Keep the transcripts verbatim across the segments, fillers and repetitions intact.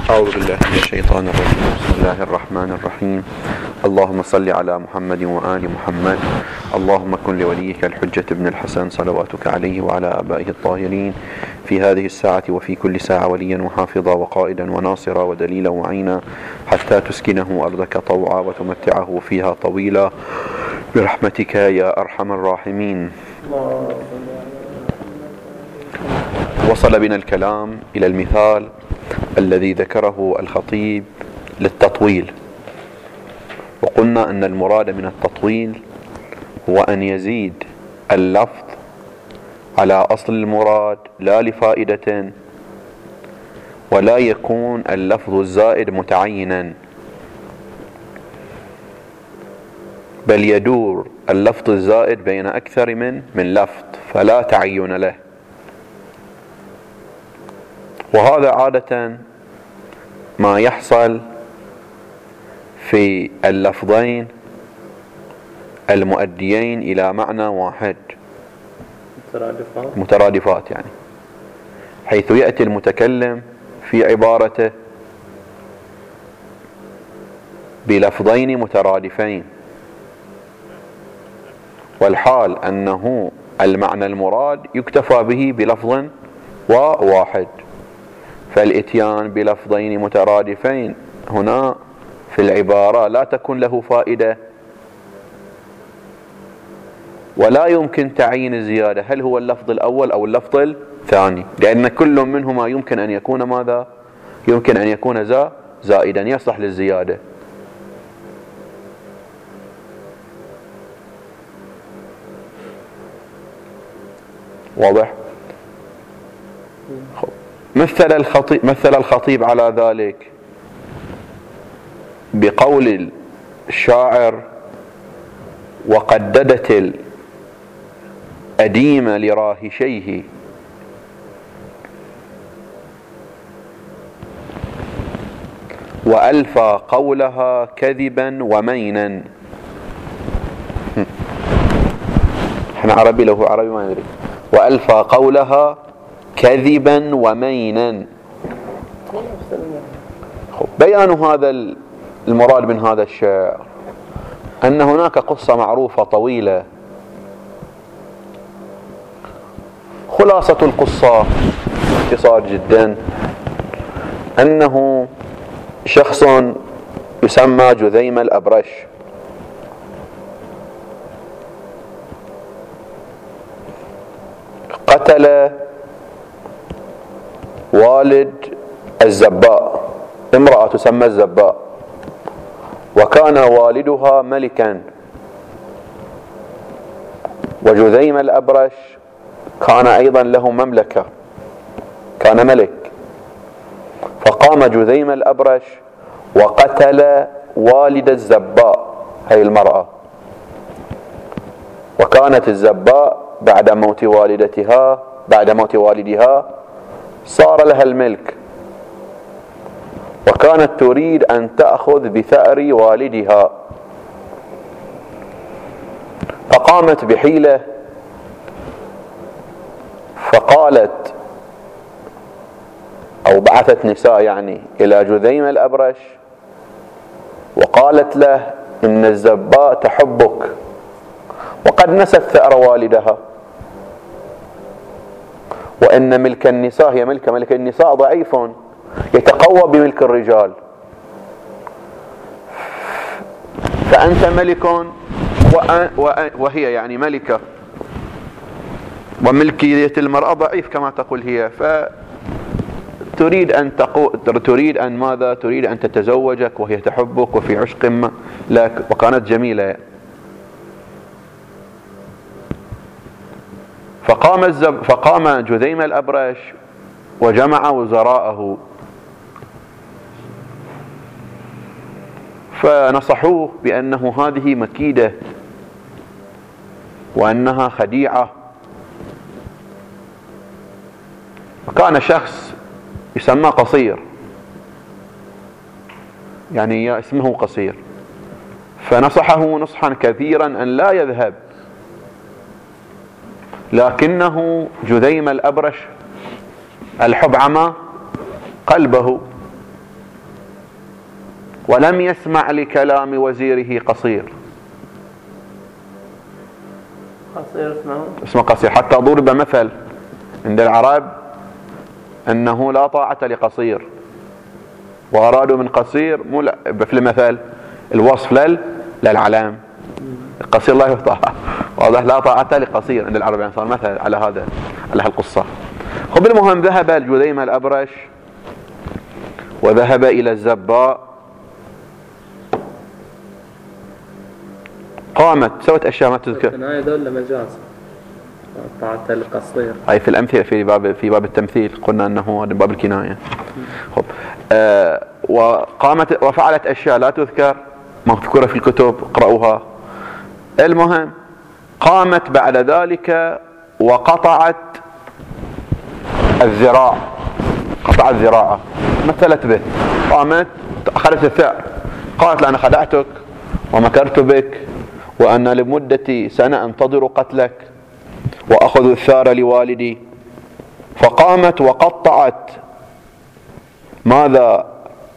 أعوذ بالله من الشيطان الرجيم. بسم الله الرحمن الرحيم. اللهم صل على محمد وآل محمد. اللهم كن لوليك الحجة ابن الحسن صلواتك عليه وعلى آبائه الطاهرين في هذه الساعة وفي كل ساعة وليا وحافظا وقائدا وناصرا ودليلا وعينا حتى تسكنه أرضك طوعا وتمتعه فيها طويلا برحمتك يا أرحم الراحمين. وصل بنا الكلام إلى المثال الذي ذكره الخطيب للتطويل، وقلنا أن المراد من التطويل هو أن يزيد اللفظ على أصل المراد لا لفائدة، ولا يكون اللفظ الزائد متعينا، بل يدور اللفظ الزائد بين أكثر من من لفظ فلا تعين له. وهذا عادة ما يحصل في اللفظين المؤديين إلى معنى واحد مترادفات, مترادفات يعني، حيث يأتي المتكلم في عبارته بلفظين مترادفين، والحال أنه المعنى المراد يكتفى به بلفظ واحد، فالإتيان بلفظين مترادفين هنا في العبارة لا تكون له فائدة، ولا يمكن تعيين الزيادة هل هو اللفظ الأول أو اللفظ الثاني، لأن كل منهما يمكن أن يكون ماذا؟ يمكن أن يكون زا زائدا يصلح للزيادة. واضح؟ مثل الخطيب, مثل الخطيب على ذلك بقول الشاعر: وقددت الأديم لراهشيه وألفى قولها كذبا ومينا. احنا عربي له عربي ما ندري. وألفى قولها كذبا ومينا. بيان هذا المراد من هذا الشعر أن هناك قصة معروفة طويلة، خلاصة القصة باختصار جدا أنه شخص يسمى جذيم الأبرش قتل والد الزباء، امرأة تسمى الزباء، وكان والدها ملكا، وجذيم الأبرش كان أيضا له مملكة، كان ملك. فقام جذيم الأبرش وقتل والد الزباء هي المرأة، وكانت الزباء بعد موت والدتها بعد موت والدها صار لها الملك، وكانت تريد أن تأخذ بثأر والدها، فقامت بحيلة فقالت أو بعثت نساء يعني إلى جذيم الأبرش وقالت له إن الزباء تحبك وقد نست ثأر والدها، وإن ملك النساء هي ملك ملك النساء ضعيف يتقوى بملك الرجال، فأنت ملك وهي يعني ملكة، وملكية المرأة ضعيف كما تقول هي، فتريد أن تقو... تريد أن ماذا؟ تريد أن تتزوجك وهي تحبك وفي عشق لك، وكانت جميلة. فقام الزب... فقام جذيم الأبرش وجمع وزراءه فنصحوه بأنه هذه مكيدة وأنها خديعة. وكان شخص يسمى قصير، يعني اسمه قصير، فنصحه نصحا كثيرا أن لا يذهب، لكنه جذيم الأبرش الحب عمى قلبه، ولم يسمع لكلام وزيره قصير. قصير اسمه اسمه قصير، حتى ضرب مثل عند العرب أنه لا طاعة لقصير، وأرادوا من قصير مو في المثل الوصف لل للعلام، القصير لا يطاع، واضح، لا طاعة لقصير عند العرب، يعني صار مثل على هذا على هالقصة. خب المهم ذهب الجذيمة الأبرش وذهب إلى الزباء، قامت سوت أشياء ما تذكر. هاي يدل مجاز طاعة القصير، هاي في الأمثلة في باب في باب التمثيل قلنا أنه باب الكناية. خب آه وقامت وفعلت أشياء لا تذكر مذكورة في الكتب، اقرأوها. المهم قامت بعد ذلك وقطعت الذراع، قطعت ذراعه، مثلت به، قامت أخذت الثأر، قالت له أنا خدعتك ومكرت بك، وأن لمدة سنة أنتظر قتلك وأخذ الثار لوالدي. فقامت وقطعت ماذا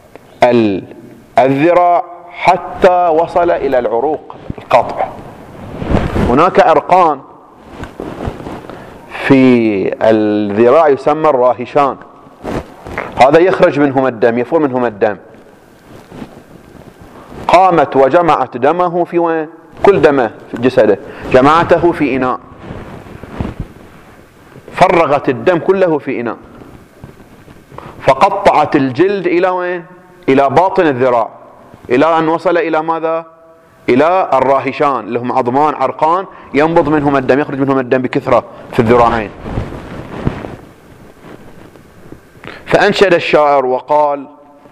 الذراع حتى وصل إلى العروق القطع. هناك عرقان في الذراع يسمى الراهشان، هذا يخرج منهم الدم، يفور منهم الدم. قامت وجمعت دمه في وين؟ كل دمه في جسده جمعته في إناء، فرغت الدم كله في إناء، فقطعت الجلد إلى وين؟ إلى باطن الذراع، إلى أن وصل إلى ماذا؟ إلى الراهشان اللي هم عظمان عرقان ينبض منهم الدم، يخرج منهم الدم بكثرة في الذراعين. فأنشد الشاعر وقال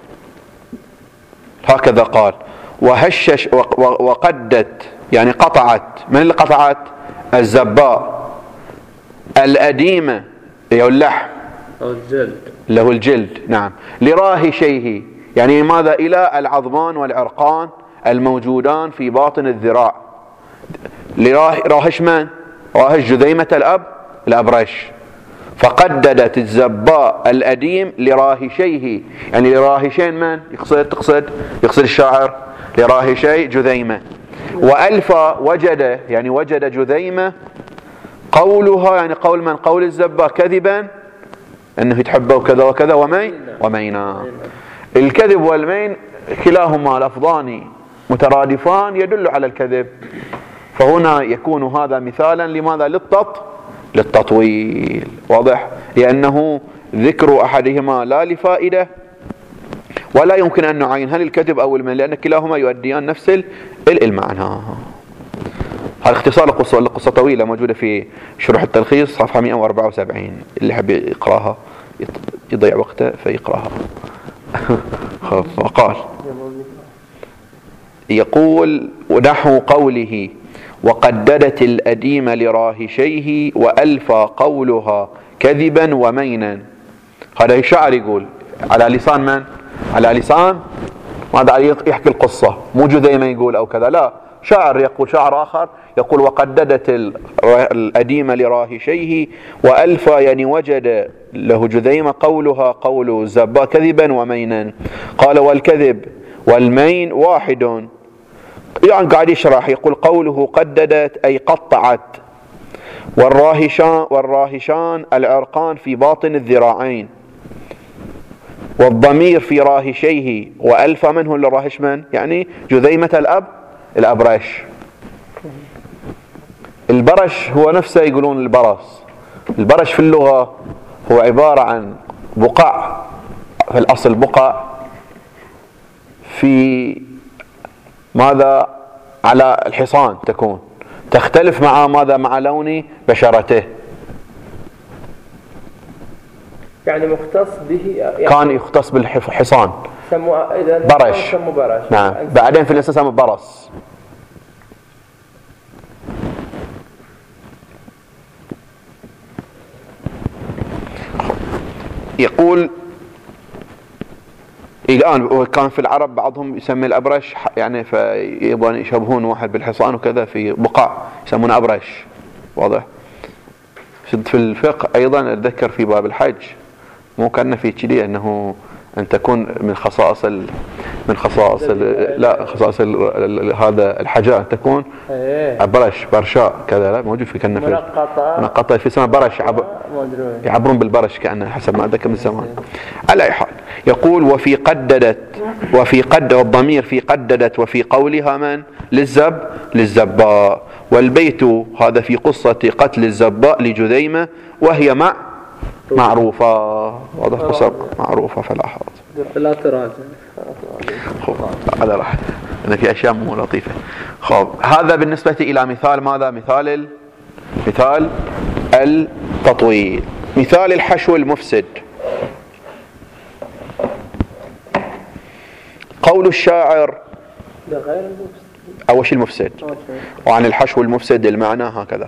هكذا قال: وهشش وقدت، يعني قطعت، من اللي قطعت؟ الزباء الأديمة، له اللحم أو الجلد، له الجلد، نعم، لراهشيه، يعني ماذا؟ إلى العظمان والعرقان الموجودان في باطن الذراع. لراهش من؟ راهش جذيمة الأب الأبرش. فقددت الزباء الأديم لراهشيه، يعني لراهشين من؟ يقصد تقصد يقصد الشاعر لراهشي جذيمة. وألف وجد، يعني وجد جذيمة قولها، يعني قول من؟ قول الزباء كذبا أنه يتحبه وكذا وكذا، ومين؟ ومينا. الكذب والمين كلاهما لفظان مترادفان يدل على الكذب، فهنا يكون هذا مثالا لماذا؟ للتط للتطويل، واضح؟ لأنه ذكر أحدهما لا لفائدة، ولا يمكن أن نعين هل الكذب أو المين، لأن كلاهما يؤديان نفس المعنى. هذا اختصار القصة، القصة طويلة موجودة في شروح التلخيص صفحة مئة وأربعة وسبعين، اللي حب يقراها يضيع وقته فيقراها. وقال يقول ونحو قوله: وقددت الأديم لراهشيه وألفى قولها كذبا ومينا. هذا الشاعر يقول على لسان من؟ على لسان ماذا؟ يحكي القصة، مو جذيمة يقول أو كذا، لا، شاعر يقول، شاعر آخر يقول: وقددت الأديم لراهشيه وألفى، يعني وجد له جذيمة قولها قول الزباء كذبا ومينا. قال: والكذب والمين واحد، يعني قاعد يشرح، يقول قوله قددت أي قطعت، والراهشان والراهشان العرقان في باطن الذراعين، والضمير في راهشيه، وألف منه للراهش من؟ يعني جذيمة الأب الأبرش. البرش هو نفسه يقولون البرص. البرش في اللغة هو عبارة عن بقع، في الأصل بقع في ماذا؟ على الحصان تكون، تختلف مع ماذا؟ مع لون بشرته، يعني مختص به، يعني كان يختص بالحصان سموه إذا برش. سموه برش، نعم، بعدين في الأساس سموه برص. يقول الآن كان في العرب بعضهم يسمي الأبرش، يعني فيبغون يشبهون واحد بالحصان وكذا، في بقع يسمونه أبرش، واضح؟ في الفقه أيضا أتذكر في باب الحج، مو كان في كذي أنه أن تكون من خصائص من خصائص لا خصائص هذا الحجاء تكون برش برشاء كذا، لا موجود في كنا في منقطة في اسمها برش، يعبرون بالبرش كأنه حسب ما ذكر من زمان. على أي حال يقول وفي قددت وفي قد والضمير في قددت وفي قولها من للزب للزباء، والبيت هذا في قصة قتل الزباء لجذيمة وهي مع معروفة، واضح قصة معروفة فلا حرج. لا تراجع. هذا راح أنا في أشياء مو لطيفة. خب هذا بالنسبة إلى مثال ماذا؟ مثال ال... مثال التطويل. مثال الحشو المفسد. قول الشاعر أول شيء المفسد، وعن الحشو المفسد المعنى هكذا.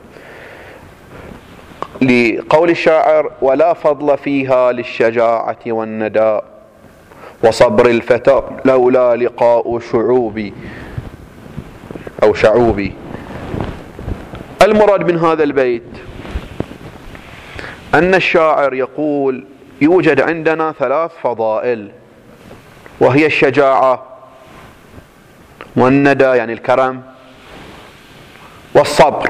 لقول الشاعر ولا فضل فيها للشجاعة والنداء وصبر الفتى لولا لقاء شعوبي أو شعوبي. المراد من هذا البيت أن الشاعر يقول يوجد عندنا ثلاث فضائل، وهي الشجاعة والندى يعني الكرم والصبر.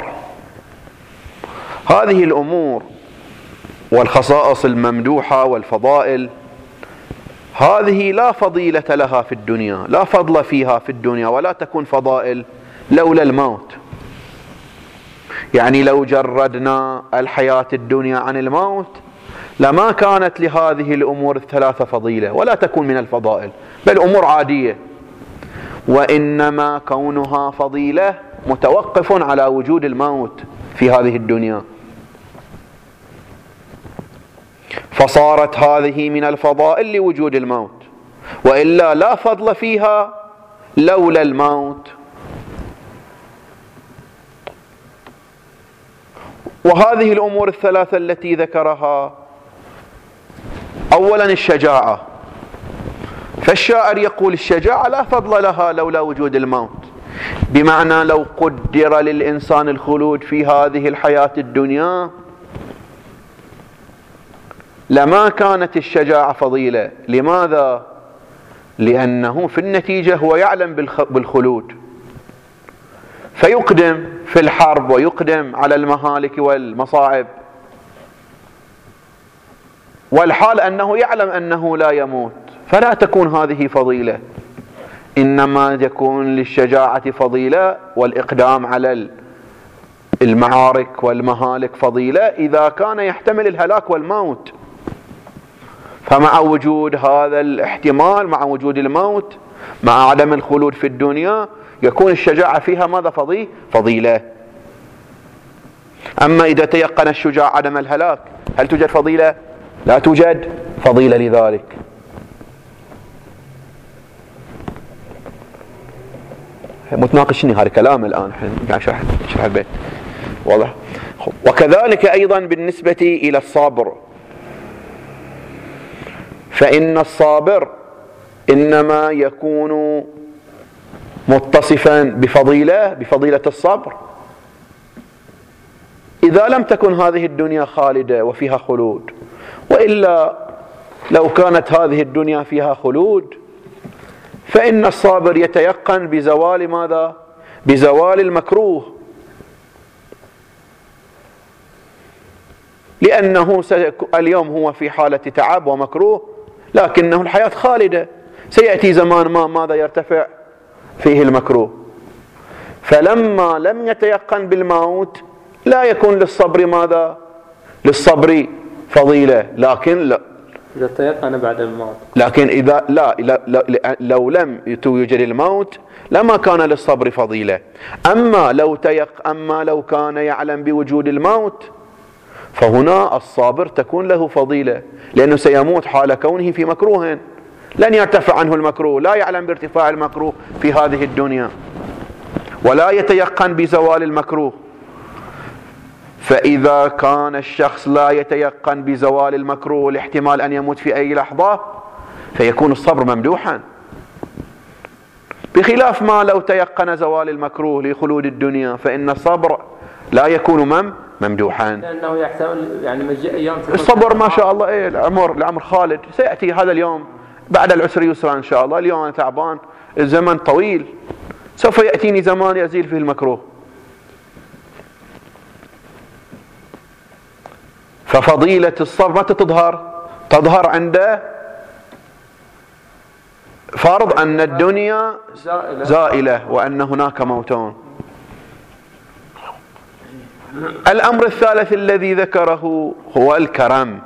هذه الأمور والخصائص الممدوحة والفضائل هذه لا فضيلة لها في الدنيا، لا فضل فيها في الدنيا، ولا تكون فضائل لولا الموت. يعني لو جردنا الحياة الدنيا عن الموت لما كانت لهذه الأمور الثلاثة فضيلة ولا تكون من الفضائل، بل أمور عادية. وإنما كونها فضيلة متوقف على وجود الموت في هذه الدنيا، فصارت هذه من الفضائل لوجود الموت، وإلا لا فضل فيها لولا الموت. وهذه الأمور الثلاثة التي ذكرها، أولا الشجاعة، فالشاعر يقول الشجاعة لا فضل لها لولا وجود الموت، بمعنى لو قدر للإنسان الخلود في هذه الحياة الدنيا لما كانت الشجاعة فضيلة. لماذا؟ لأنه في النتيجة هو يعلم بالخلود، فيقدم في الحرب ويقدم على المهالك والمصاعب، والحال أنه يعلم أنه لا يموت، فلا تكون هذه فضيلة. إنما يكون للشجاعة فضيلة والإقدام على المعارك والمهالك فضيلة إذا كان يحتمل الهلاك والموت. فمع وجود هذا الاحتمال، مع وجود الموت، مع عدم الخلود في الدنيا، يكون الشجاعة فيها ماذا؟ فضي فضيلة. أما إذا تيقن الشجاع عدم الهلاك هل توجد فضيلة؟ لا توجد فضيلة لذلك. متناقشني هذا كلام الآن قاعد شرح شرح البيت واضح. وكذلك أيضا بالنسبة إلى الصابر، فإن الصابر إنما يكون متصفا بفضيلة بفضيلة الصبر إذا لم تكن هذه الدنيا خالدة وفيها خلود، وإلا لو كانت هذه الدنيا فيها خلود فإن الصابر يتيقن بزوال ماذا؟ بزوال المكروه، لأنه اليوم هو في حالة تعب ومكروه، لكنه الحياة خالدة، سيأتي زمان ما ماذا يرتفع فيه المكروه. فلما لم يتيقن بالموت لا يكون للصبر ماذا؟ للصبر فضيلة، لكن لا إذا تيقن بعد الموت، لكن إذا لا, لا, لا لو لم يوجد الموت لما كان للصبر فضيلة. أما لو تيق أما لو كان يعلم بوجود الموت فهنا الصابر تكون له فضيلة، لأنه سيموت حال كونه في مكروه، لن يرتفع عنه المكروه، لا يعلم بارتفاع المكروه في هذه الدنيا ولا يتيقن بزوال المكروه. فإذا كان الشخص لا يتيقن بزوال المكروه والاحتمال أن يموت في أي لحظة فيكون الصبر ممدوحا، بخلاف ما لو تيقن زوال المكروه لخلود الدنيا فإن الصبر لا يكون مم ممدوحا، لأنه يحتمل يعني مجيء أيام الصبر ما شاء الله إيه العمر العمر خالد، سيأتي هذا اليوم بعد العسر يسرا إن شاء الله. اليوم أنا تعبان، الزمن طويل، سوف يأتيني زمان يزيل فيه المكروه. ففضيلة الصبر متى تظهر؟ تظهر عند فرض أن الدنيا زائلة وأن هناك موتون. الأمر الثالث الذي ذكره هو الكرم،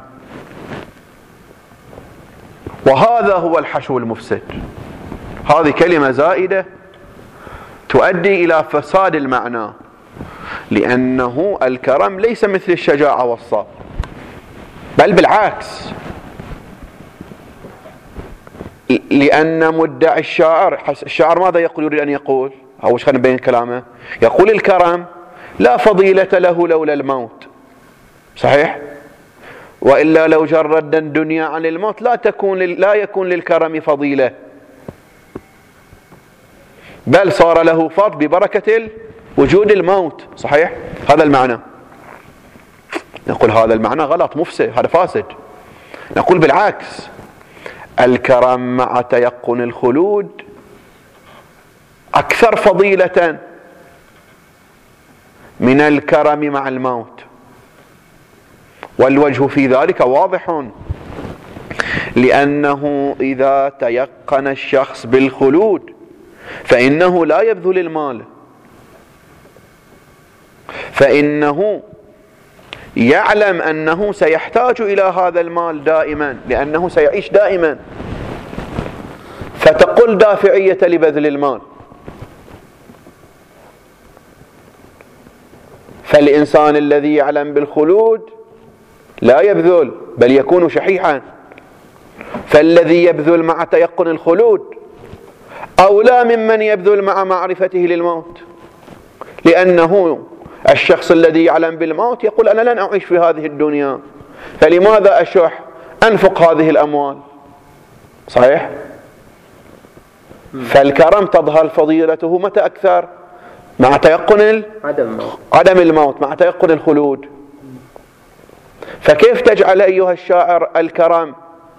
وهذا هو الحشو المفسد. هذه كلمة زائدة تؤدي إلى فساد المعنى، لأنه الكرم ليس مثل الشجاعة والصبر، بل بالعكس. لأن مدعي الشاعر، الشاعر ماذا يقول؟ يريد أن يقول، أو خلينا نبين كلامه، يقول الكرم لا فضيلة له لولا الموت. صحيح؟ وإلا لو جرد الدنيا عن الموت لا تكون لا يكون للكرم فضيلة، بل صار له فضل ببركة وجود الموت. صحيح؟ هذا المعنى. نقول هذا المعنى غلط، مفسد، هذا فاسد. نقول بالعكس، الكرم مع تيقن الخلود أكثر فضيلة من الكرم مع الموت، والوجه في ذلك واضح، لأنه إذا تيقن الشخص بالخلود فإنه لا يبذل المال، فإنه يعلم أنه سيحتاج إلى هذا المال دائما، لأنه سيعيش دائما، فتقل دافعية لبذل المال. فالإنسان الذي يعلم بالخلود لا يبذل، بل يكون شحيحا. فالذي يبذل مع تيقن الخلود أولى ممن يبذل مع معرفته للموت، لأنه الشخص الذي يعلم بالموت يقول أنا لن أعيش في هذه الدنيا، فلماذا أشح أنفق هذه الأموال؟ صحيح؟ فالكرم تظهر فضيلته متى أكثر؟ مع تيقن عدم الموت، مع تيقن الخلود. فكيف تجعل أيها الشاعر الكرم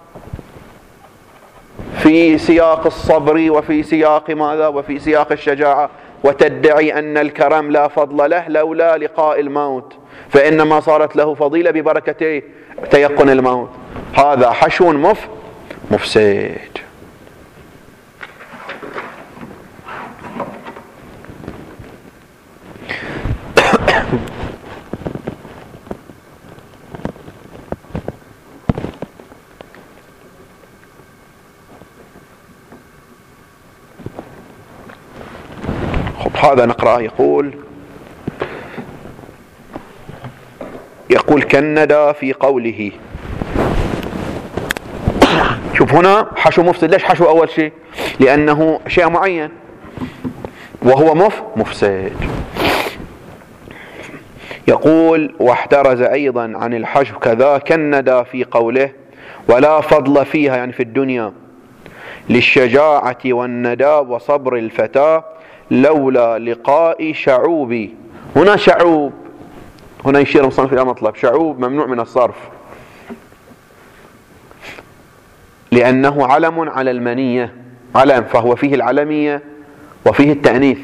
في سياق الصبر وفي سياق ماذا؟ وفي سياق الشجاعة، وتدعي أن الكرم لا فضل له لولا لقاء الموت، فإنما صارت له فضيلة ببركة تيقن الموت؟ هذا حشو مف مفسد. هذا نقرأه. يقول يقول كالندى في قوله. شوف هنا حشو مفسد. ليش حشو أول شيء؟ لأنه شيء معين وهو مف مفسد. يقول واحترز أيضا عن الحشو كذا كالندى في قوله ولا فضل فيها، يعني في الدنيا، للشجاعة والندى وصبر الفتى لولا لقاء شعوبي. هنا شعوب، هنا يشير المصنف إلى مطلب. شعوب ممنوع من الصرف، لأنه علم على المنية، علم، فهو فيه العلمية وفيه التأنيث،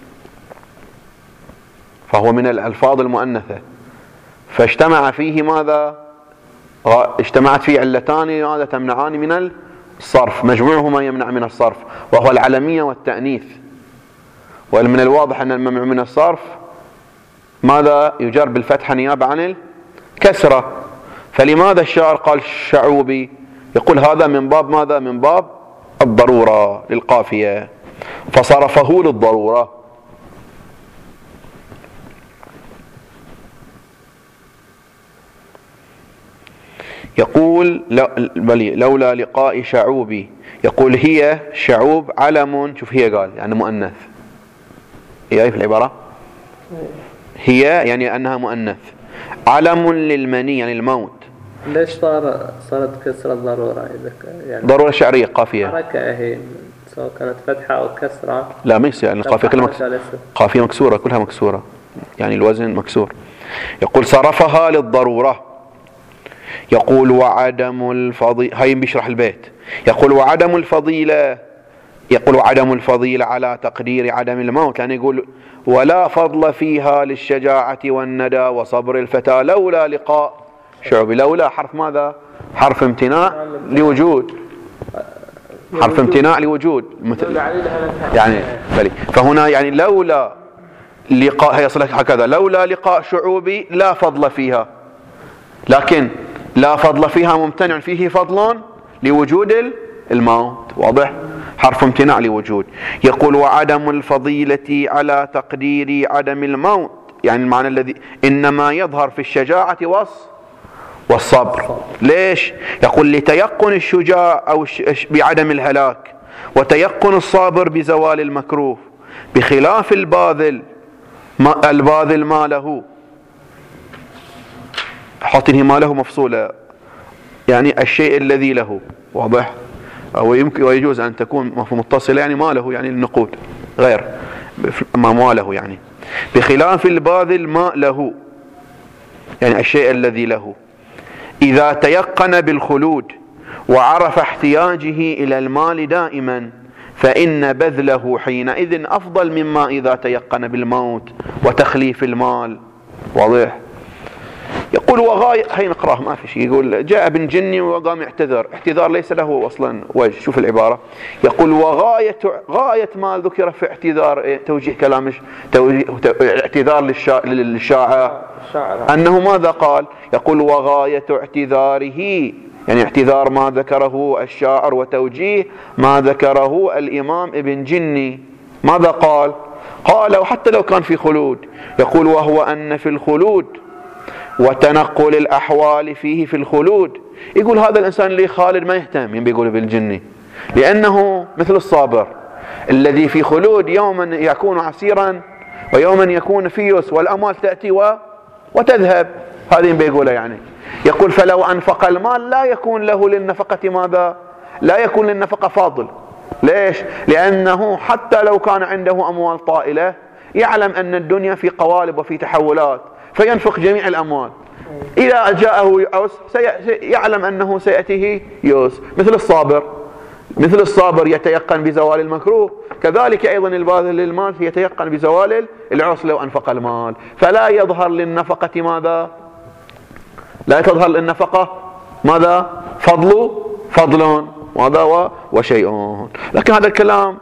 فهو من الألفاظ المؤنثة، فاجتمع فيه ماذا؟ اجتمعت فيه علتان ماذا تمنعان من الصرف، مجموعهما يمنع من الصرف، وهو العلمية والتأنيث. ومن الواضح أن الممنوع من الصرف ماذا؟ يجر بالفتحة نيابة عن الكسرة. فلماذا الشاعر قال شعوبي؟ يقول هذا من باب ماذا؟ من باب الضرورة للقافية، فصرفه للضرورة. يقول لولا لقاء شعوبي. يقول هي شعوب علم، شوف هي قال يعني مؤنث، هي في العبارة هي يعني أنها مؤنث، علم للمني يعني الموت. ليش صار صارت كسرة ضرورة؟ يعني ضرورة شعرية قافية، حركة هي سواء كانت فتحة أو كسرة. لا ما يصير، يعني القافية كلها مكسورة، قافية مكسورة كلها مكسورة، يعني الوزن مكسور. يقول صرفها للضرورة. يقول وعدم الفضيلة، هاي بيشرح البيت. يقول وعدم الفضيلة يقول وعدم الفضيلة على تقدير عدم الموت، يعني يقول ولا فضل فيها للشجاعة والندى وصبر الفتى لولا لقاء شعوب. لولا حرف ماذا؟ حرف امتناع لوجود، حرف امتناع لوجود مثل يعني بلي. فهنا يعني لولا لقاء، هي صلة هكذا، لولا لقاء شعوبي لا فضل فيها، لكن لا فضل فيها ممتنع فيه فضل لوجود الموت. واضح؟ حرف امتناع لوجود. يقول وعدم الفضيلة على تقدير عدم الموت، يعني المعنى الذي إنما يظهر في الشجاعة والصبر. ليش؟ يقول لتيقن الشجاع أو بعدم الهلاك، وتيقن الصابر بزوال المكروه، بخلاف الباذل ما الباذل ما له، حاطينه ما له مفصولة، يعني الشيء الذي له. واضح؟ أو يمكن ويجوز أن تكون متصلة، يعني ما له يعني النقود غير ما ما له، يعني بخلاف الباذل ما له، يعني الشيء الذي له. إذا تيقن بالخلود وعرف احتياجه إلى المال دائما فإن بذله حينئذ أفضل مما إذا تيقن بالموت وتخليف المال. واضح؟ يقول وغاية، هي نقراه ما في شيء. يقول جاء ابن جني وقام يعتذر، اعتذار ليس له أصلا وجه. شوف العبارة، يقول وغاية غاية ما ذكر في اعتذار، توجيه كلام توجيه اعتذار للشاعر أنه ماذا قال؟ يقول وغاية اعتذاره، يعني اعتذار ما ذكره الشاعر وتوجيه ما ذكره الإمام ابن جني. ماذا قال؟ قال وحتى لو كان في خلود، يقول وهو أن في الخلود وتنقل الأحوال فيه في الخلود. يقول هذا الإنسان اللي خالد ما يهتم، بيقول ابن جني، لأنه مثل الصابر الذي في خلود يوما يكون عسيرا ويوما يكون في يسر، والأموال تأتي و... وتذهب. هذه بيقولها يعني. يقول فلو أنفق المال لا يكون له للنفقة ماذا؟ لا يكون للنفقة فاضل. ليش؟ لأنه حتى لو كان عنده أموال طائلة يعلم أن الدنيا في قوالب وفي تحولات، فينفق جميع الأموال. إذا جاءه يأس يعلم أنه سيأتيه يأس. مثل الصابر، مثل الصابر يتيقن بزوال المكروه، كذلك أيضا الباذل للمال يتيقن بزوال العسر لو أنفق المال. فلا يظهر للنفقة ماذا؟ لا تظهر للنفقة ماذا؟ فضل فضل ماذا وشيء. لكن هذا الكلام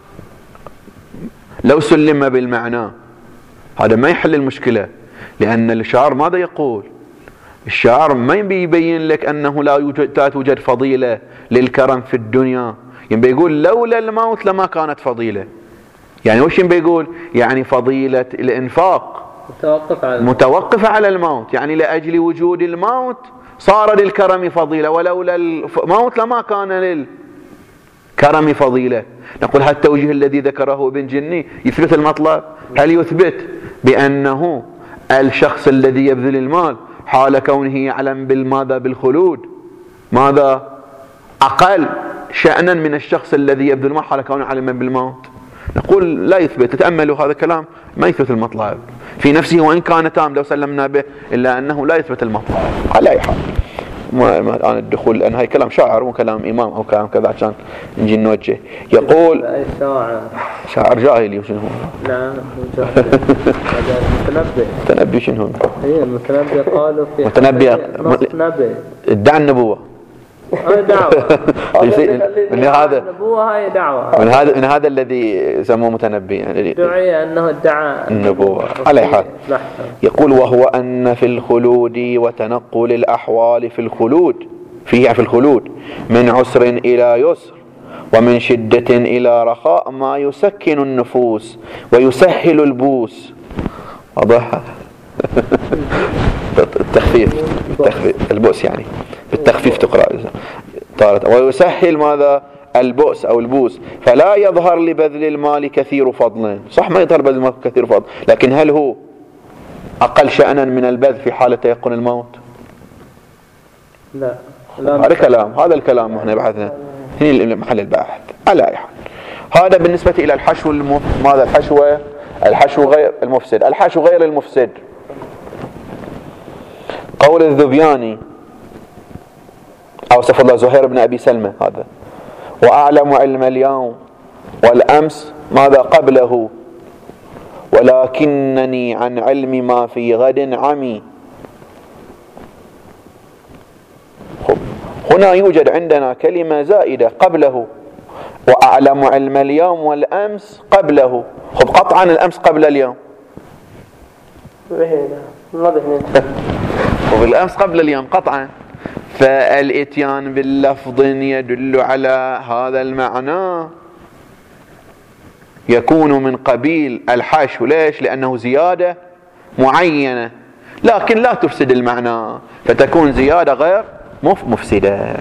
لو سلم بالمعنى هذا ما يحل المشكلة، لأن الشاعر ماذا يقول؟ الشاعر ما يبين لك أنه لا يوجد لا توجد فضيلة للكرم في الدنيا، يبي يقول لولا الموت لما كانت فضيلة. يعني وش يبي يقول؟ يعني فضيلة الإنفاق متوقفة على الموت. متوقفة على الموت، يعني لأجل وجود الموت صار للكرم فضيلة، ولولا الموت لما كان للكرم فضيلة. نقول هذا التوجيه الذي ذكره ابن جني يثبت المطلب؟ هل يثبت بأنه الشخص الذي يبذل المال حال كونه يعلم بالماذا؟ بالخلود ماذا؟ أقل شأنا من الشخص الذي يبذل المال حال كونه يعلم بالموت؟ نقول لا يثبت. تتأملوا هذا الكلام ما يثبت المطلب في نفسه، وإن كان تام لو سلمنا به، إلا أنه لا يثبت المطلب على أي حال. ما الآن الدخول، لأن هاي كلام شاعر مو كلام إمام أو كلام كذا عشان نجي نوجه. يقول شاعر شاعر جاهلي وشنو هو؟ لا هو جاهلي. هذا متنبي. متنبي شنو هو؟ هي المتنبي قالوا في متنبي نبي ادعى النبوة. هاي دعوة. من هذا النبوة هاي دعوة. من هذا من هذا الذي يسموه متنبي، يعني دعي أنه ادعى النبوة. على حال يقول وهو أن في الخلود وتنقل الأحوال في الخلود فيه في الخلود من عسر إلى يسر ومن شدة إلى رخاء ما يسكن النفوس ويسهل البوس. واضح؟ التخفيف التخفيف البؤس، يعني بالتخفيف تقرأ طارت. ويسهل ماذا؟ البؤس أو البوس. فلا يظهر لبذل المال كثير فضل. صح ما يظهر بذل المال كثير فضل، لكن هل هو أقل شأنا من البذل في حالة تيقن الموت؟ لا. هذا كلام هذا الكلام احنا بحثنا هنا محل البحث على أي حال. هذا بالنسبة إلى الحشو المف... ماذا الحشو؟ الحشو غير المفسد. الحشو غير المفسد قول الذبياني أو سف الله زهير بن أبي سلمة، هذا وأعلم علم اليوم والأمس ماذا قبله، ولكنني عن علم ما في غد عمي. هنا يوجد عندنا كلمة زائدة قبله، وأعلم علم اليوم والأمس قبله. خب قطعا الأمس قبل اليوم، وبالأمس قبل اليوم قطعا. فالإتيان باللفظ يدل على هذا المعنى يكون من قبيل الحشو. ليش؟ لأنه زيادة معينة لكن لا تفسد المعنى، فتكون زيادة غير مفسدة.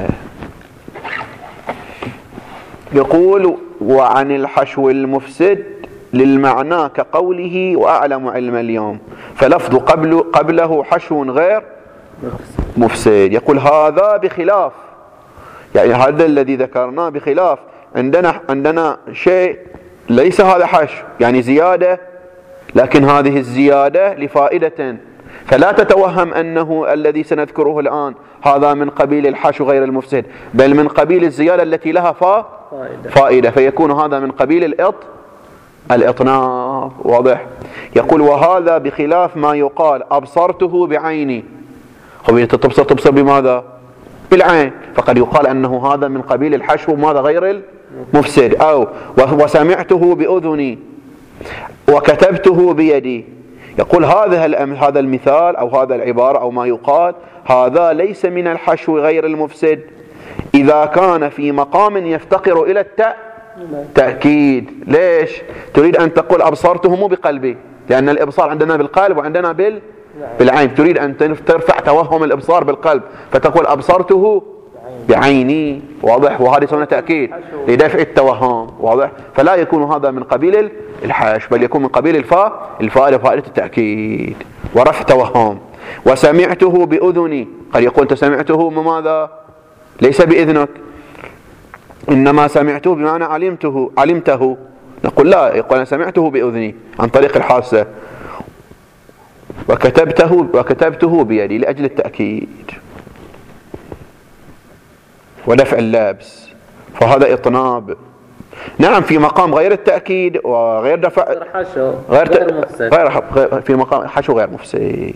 يقول وعن الحشو المفسد للمعنى كقوله وأعلم علم اليوم، فلفظ قبل قبله حشو غير مفسد. يقول هذا بخلاف، يعني هذا الذي ذكرناه بخلاف. عندنا عندنا شيء ليس هذا حشو، يعني زيادة، لكن هذه الزيادة لفائدة، فلا تتوهم أنه الذي سنذكره الآن هذا من قبيل الحشو غير المفسد، بل من قبيل الزيادة التي لها فا فائدة، فيكون هذا من قبيل الإط الإطناب. واضح؟ يقول وهذا بخلاف ما يقال أبصرته بعيني. قبيل تبصر تبصر بماذا؟ بالعين. فقد يقال أنه هذا من قبيل الحشو ماذا غير المفسد. أو وسمعته بأذني وكتبته بيدي. يقول هذا هذا المثال أو هذا العبارة أو ما يقال هذا ليس من الحشو غير المفسد إذا كان في مقام يفتقر إلى التأكيد. ليش؟ تريد أن تقول أبصرته مو بقلبي، لأن الإبصار عندنا بالقلب وعندنا بال بالعين. تريد أن ترفع توهم الإبصار بالقلب فتقول أبصرته بعيني. واضح؟ وهذا يسمى تأكيد لدفع التوهم. واضح؟ فلا يكون هذا من قبيل الحشو، بل يكون من قبيل الفاء الفائدة فائدة التأكيد ورفع توهم. وسمعته بأذني، قد يقول أنت سمعته بماذا؟ ليس بإذنك، إنما سمعته بمعنى علمته علمته. نقول لا، يقول أنا سمعته بأذني عن طريق الحاسة. وكتبته وكتبته بيدي لأجل التأكيد ودفع اللبس، فهذا إطناب. نعم في مقام غير التأكيد وغير دفع غير حشو غير, غير, مفسد. غير في مقام حشو غير مفسد.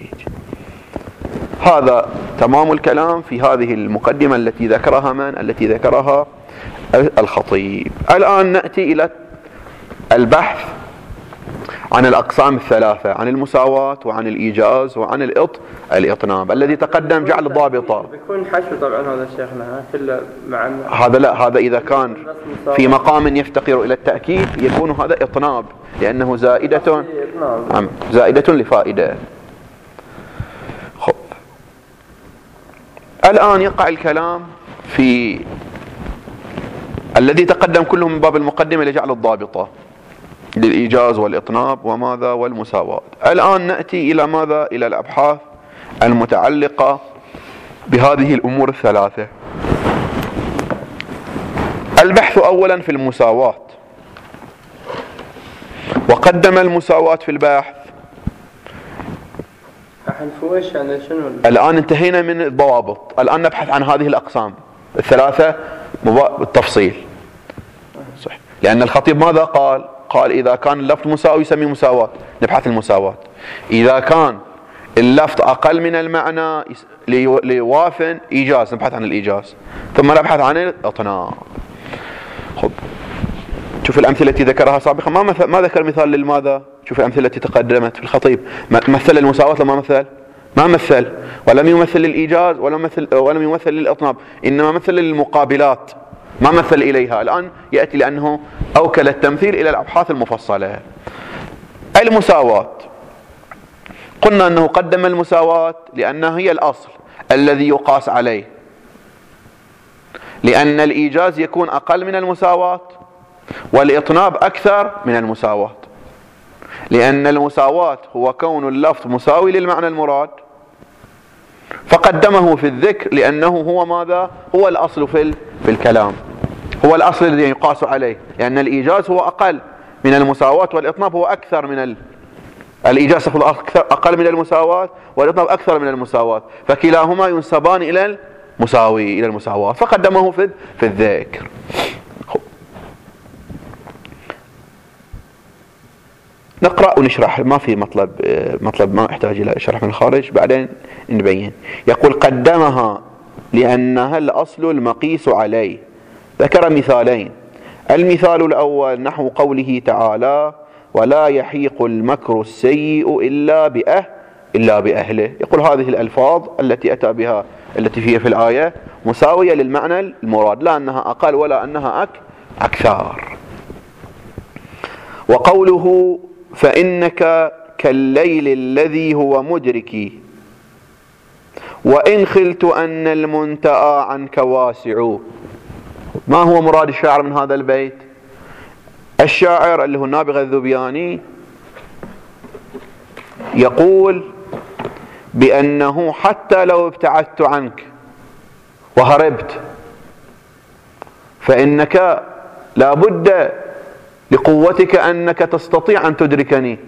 هذا تمام الكلام في هذه المقدمة التي ذكرها من؟ التي ذكرها الخطيب. الآن نأتي إلى البحث عن الأقسام الثلاثة، عن المساواة وعن الإيجاز وعن الإط الإطناب الذي تقدم جعل ضابطة. بيكون حشو طبعا هذا شيخنا في مع هذا لا، هذا إذا كان في مقام يفتقر إلى التأكيد يكون هذا إطناب، لأنه زائدة نعم زائدة لفائدة. خب الآن يقع الكلام في الذي تقدم كله من باب المقدمة لجعل الضابطة للإيجاز والإطناب وماذا والمساواة. الآن نأتي إلى ماذا؟ إلى الأبحاث المتعلقة بهذه الأمور الثلاثة. البحث أولا في المساواة، وقدم المساواة في البحث. الآن انتهينا من الضوابط، الآن نبحث عن هذه الأقسام الثلاثة بالتفصيل. صح. لأن الخطيب ماذا قال؟ قال إذا كان اللفظ مساوي يسمي مساواة، نبحث المساواة. إذا كان اللفظ أقل من المعنى ليوافن إيجاز، نبحث عن الإيجاز، ثم نبحث عن الإطناب. خب شوف الأمثلة التي ذكرها سابقا، ما مثل ما ذكر مثال للماذا؟ شوف الأمثلة التي تقدمت في الخطيب، مثل المساواة لما مثل ما مثل، ولم يمثل للإيجاز ولم يمثل ولم يمثل للإطناب، إنما مثل للمقابلات ما مثل إليها. الآن يأتي لأنه أوكل التمثيل إلى الأبحاث المفصلة. المساواة قلنا أنه قدم المساواة لأنها هي الأصل الذي يقاس عليه، لأن الإيجاز يكون أقل من المساواة والإطناب أكثر من المساواة، لأن المساواة هو كون اللفظ مساوي للمعنى المراد، فقدمه في الذكر لأنه هو ماذا؟ هو الأصل في في الكلام، هو الأصل الذي يقاس عليه، لأن الإيجاز هو أقل من المساواة والإطناب هو أكثر من ال... الإيجاز هو أقل من المساواة والإطناب أكثر من المساواة، فكلاهما ينسبان إلى المساوي إلى المساواة، فقدمه في في الذكر. نقرأ ونشرح، ما في مطلب مطلب ما يحتاج إلى شرح من الخارج، بعدين نبين. يقول قدمها لأنها الأصل المقيس عليه. ذكر مثالين. المثال الأول نحو قوله تعالى ولا يحيق المكر السيء إلا بأه إلا بأهله. يقول هذه الألفاظ التي أتى بها التي فيها في الآية مساوية للمعنى المراد، لا أنها أقل ولا أنها أك أكثر. وقوله فإنك كالليل الذي هو مدركي وإن خلت أن المنتأى عنك واسع. ما هو مراد الشاعر من هذا البيت؟ الشاعر اللي هو النابغة الذبياني يقول بأنه حتى لو ابتعدت عنك وهربت فإنك لا بد لقوتك أنك تستطيع أن تدركني،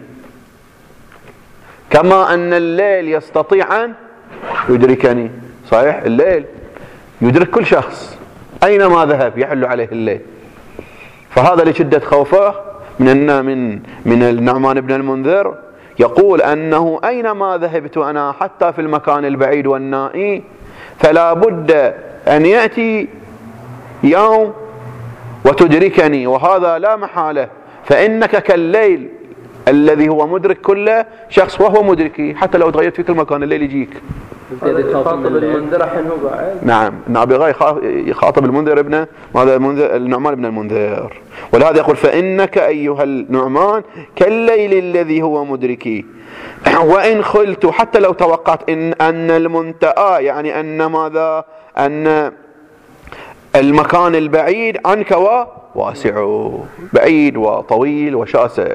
كما أن الليل يستطيع أن يدركني. صحيح الليل يدرك كل شخص أينما ذهب يحل عليه الليل. فهذا لشدة خوفه من من من النعمان بن المنذر يقول أنه أينما ذهبت أنا حتى في المكان البعيد والنائي فلا بد أن يأتي يوم وتدركني، وهذا لا محالة. فإنك كالليل الذي هو مدرك كل شخص وهو مدركي، حتى لو تغيرت فيك المكان الليل يجيك. يخاطب المنذر الحين هو قاعد. نعم النابغة يخاطب المنذر ابن هذا المنذر النعمان بن المنذر، ولهذا يقول فإنك أيها النعمان كالليل الذي هو مدركي وإن خلت، حتى لو توقعت إن أن المنتأى يعني أن ماذا أن المكان البعيد عنك وواسع، بعيد وطويل وشاسع.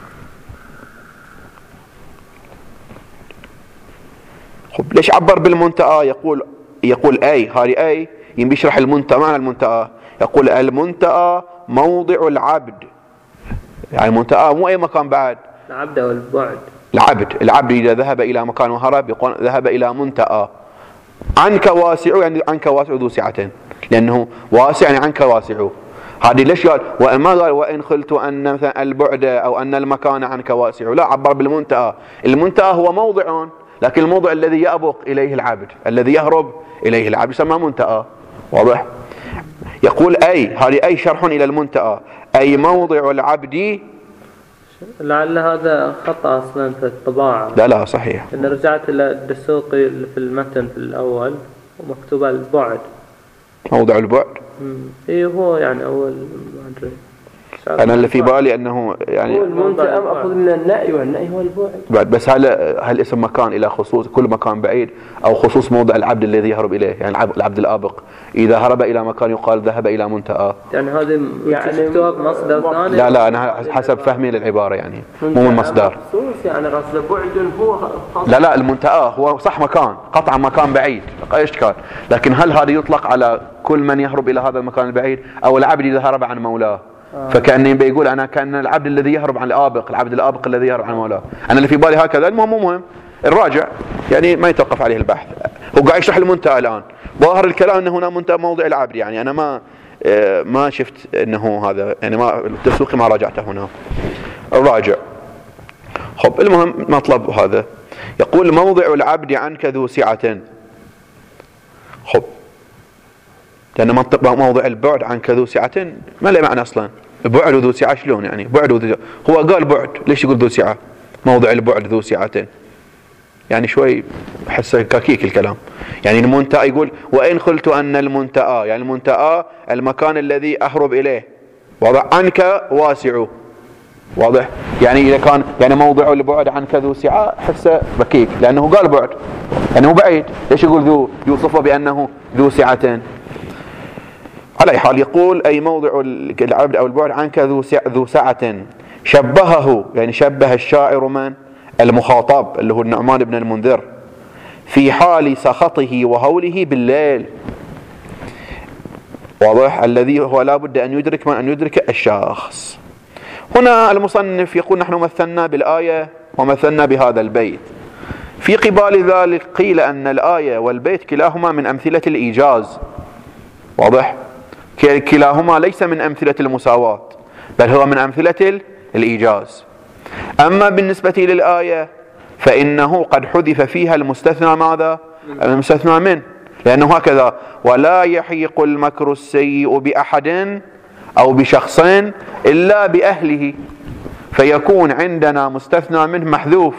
خب ليش عبر بالمنتأى؟ يقول يقول أي هذه أي يبي يشرح المنتأى. معنى المنتأى يقول المنتأى موضع العبد، يعني المنتأى مو أي مكان بعد، العبد أو البعد. العبد العبد إذا ذهب إلى مكان وهرب يقول ذهب إلى منتأى. عنك واسع يعني عنك واسع ذو سعة، لأنه واسع يعني عنك واسع. هذه ليش قال وما قال وإن خلت أن مثلا البعد أو أن المكان عنك واسع؟ لا، عبر بالمنتأى. المنتأى هو موضع، لكن الموضع الذي يأبق إليه العبد الذي يهرب إليه العبد يسمى منتأى. واضح؟ يقول أي هذه أي شرح إلى المنتأى أي موضع العبد. لعل هذا خطأ أصلا في الطباعة. لا لا صحيح. إن رجعت إلى الدسوقي في المتن في الأول ومكتوب البعد، موضع البعد. إيه هو يعني أول ما أدري. أنا اللي في بالي أنه يعني هو المنتأى أخذ من النأي، والنأي هو البعد. بعد بس هل هل اسم مكان إلى خصوص كل مكان بعيد أو خصوص موضع العبد الذي يهرب إليه؟ يعني العبد الآبق إذا هرب إلى مكان يقال ذهب إلى منتأى. يعني هذا يعني مصدر ثاني. لا لا أنا حسب فهمي للعبارة يعني مو من مصدر. يعني قصد بعد هو. لا لا المنتأى هو صح مكان قطعا مكان بعيد ايش كان، لكن هل هذا يطلق على كل من يهرب إلى هذا المكان البعيد أو العبد إذا هرب عن مولاه؟ فكأني بيقول أنا كان العبد الذي يهرب عن الآبق، العبد الآبق الذي يهرب عن مولاه. أنا اللي في بالي هكذا. المهم مو مهم، الراجع يعني ما يتوقف عليه البحث. هو قاعد يشرح المنتأى الآن، ظاهر الكلام أنه هنا منتأى موضع العبد، يعني أنا ما ما شفت أنه هذا، يعني ما التسويق ما راجعته هنا الراجع. خب المهم مطلب هذا يقول موضع العبد عنك ذو سعة. خب لأن منطق موضع البعد عنك ذو سعة ما له معنى أصلا. بعد وذو سعة شلون يعني؟ بعد وذو، هو قال بعد ليش يقول ذو سعة؟ موضع البعد ذو سعة يعني شوي أحسه كاكيك الكلام. يعني المنتأى يقول وإن خلت أن المنتأى يعني المنتأى المكان الذي أهرب إليه واضح عنك واسع. واضح؟ يعني إذا كان يعني موضع البعد عنك ذو سعة أحسه بكيك لأنه قال بعد، لأنه بعيد. ليش يقول ذو؟ يوصفه بأنه ذو سعة. على أي حال يقول أي موضع العبد أو البعد عنك ذو ذو سعة. شبهه يعني شبه الشاعر من؟ المخاطب اللي هو النعمان بن المنذر في حال سخطه وهوله بالليل. واضح؟ الذي هو لا بد أن يدرك من أن يدرك الشخص. هنا المصنف يقول نحن مثلنا بالآية ومثلنا بهذا البيت. في قبال ذلك قيل أن الآية والبيت كلاهما من أمثلة الإيجاز. واضح؟ كلاهما ليس من أمثلة المساواة بل هو من أمثلة الإيجاز. أما بالنسبة للآية فإنه قد حذف فيها المستثنى ماذا؟ المستثنى منه، لأنه هكذا: ولا يحيق المكر السيء بأحد أو بشخصين إلا بأهله، فيكون عندنا مستثنى منه محذوف.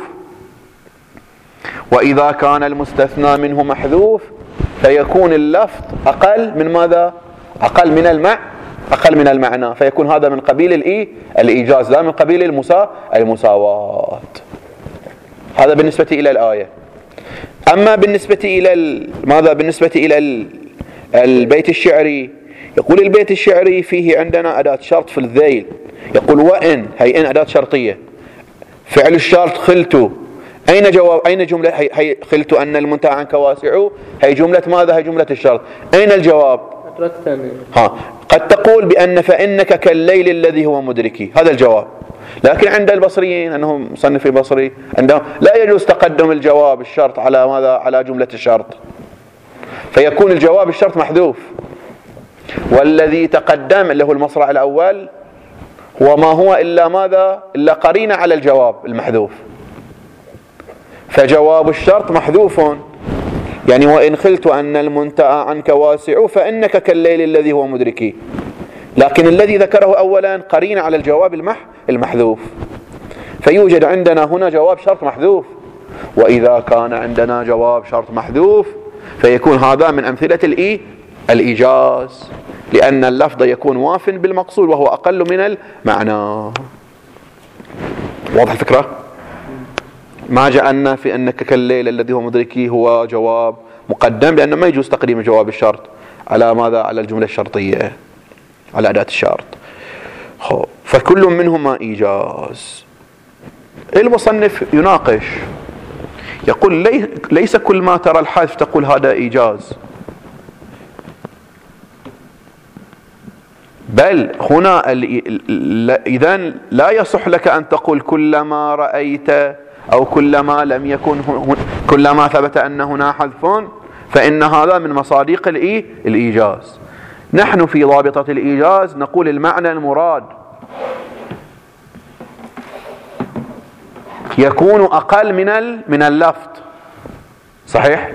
وإذا كان المستثنى منه محذوف فيكون اللفظ أقل من ماذا؟ أقل من المعنى، أقل من المعنى، فيكون هذا من قبيل الإيه؟ الإيجاز، لا من قبيل المسا... المساواة. هذا بالنسبة إلى الآية. أما بالنسبة إلى ال... ماذا بالنسبة إلى ال... البيت الشعري، يقول البيت الشعري فيه عندنا أداة شرط في الذيل، يقول: وإن، هي إن أداة شرطية، فعل الشرط خلت، أين جواب؟ أين جملة؟ هي, هي خلت أن المنتهى عنك واسع، هي جملة ماذا؟ هي جملة الشرط. أين الجواب؟ ها قد تقول بأن فإنك كالليل الذي هو مدركي، هذا الجواب. لكن عند البصريين، أنهم مصنفي بصري، عندهم لا يجوز تقدم الجواب الشرط على ماذا؟ على جملة الشرط، فيكون الجواب الشرط محذوف، والذي تقدم اللي هو المصرع الأول هو ما هو إلا ماذا؟ إلا قرينة على الجواب المحذوف، فجواب الشرط محذوف. يعني وإن خلت أن المنتهى عنك واسع فإنك كالليل الذي هو مدركي، لكن الذي ذكره أولا قرينة على الجواب المح المحذوف، فيوجد عندنا هنا جواب شرط محذوف. وإذا كان عندنا جواب شرط محذوف فيكون هذا من أمثلة الإيه؟ الإيجاز، لأن اللفظ يكون واف بالمقصود وهو أقل من المعنى. واضح الفكرة؟ ما جعلنا في أنك كالليل الذي هو مدركي هو جواب مقدم، لأنه ما يجوز تقديم جواب الشرط على ماذا؟ على الجملة الشرطية، على أداة الشرط. فكل منهما إيجاز. المصنف يناقش، يقول: لي ليس كل ما ترى الحذف تقول هذا إيجاز، بل هنا إذن لا يصح لك أن تقول كلما رأيت أو كلما لم يكن كلما ثبت أن هنا حذف فإن هذا من مصادق الإيجاز. نحن في ضابطة الإيجاز نقول المعنى المراد يكون أقل من من اللفظ. صحيح؟